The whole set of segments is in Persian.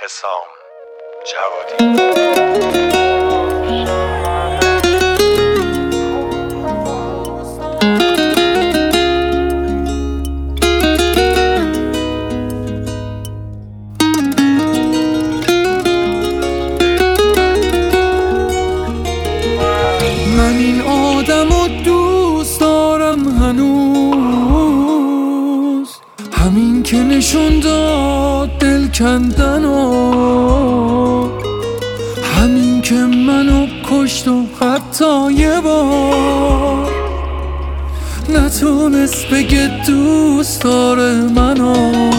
حسام جوادی. من این آدمو دوست دارم هنوز، همین که نشون داد دل کندن و همین که منو کشت و حتی یه بار نتونست بگه دوست داره منو.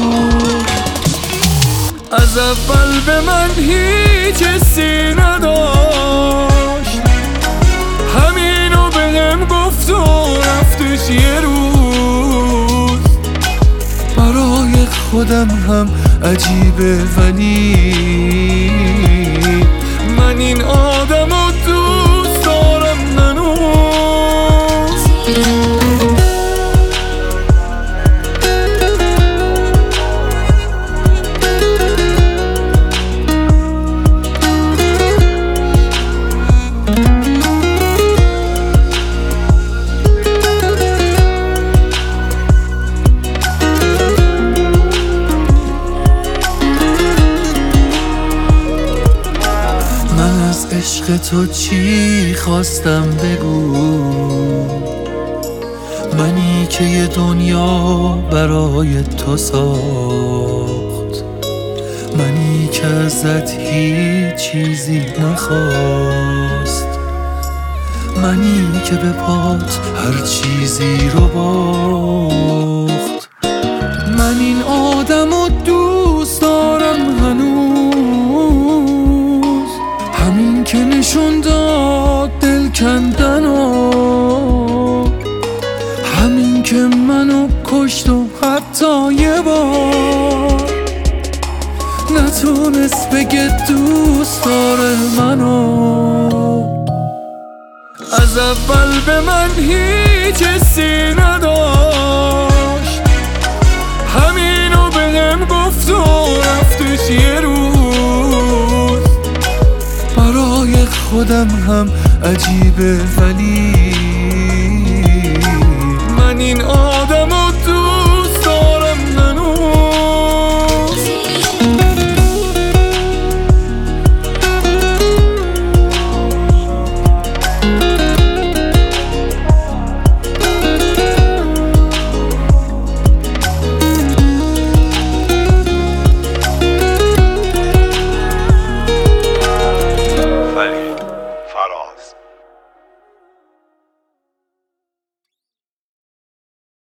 از اول به من هیچ حسی نداشت، همینو بهم گفت و رفتش یه روز. برای خودم هم عجیبه ولی من این آدمو دوست دارم هنوز. عشق تو چی خواستم بگو، منی که یه دنیا برای تو ساخت، منی که ازت هیچ چیزی نخواست، منی که به پات هر چیزی رو باخت. من این آدمو دوست دارم هنوز، همین که نشون داد دل کندن و همین که منو کشت و حتی یه بار نتونست بگه دوست داره منو. از اول به من هیچ حسی نداشت، همینو بهم گفت و رفتش یه روز. برای خودم هم عجیبه ولی من این آدمو دوست دارم هنوز. ولی فراز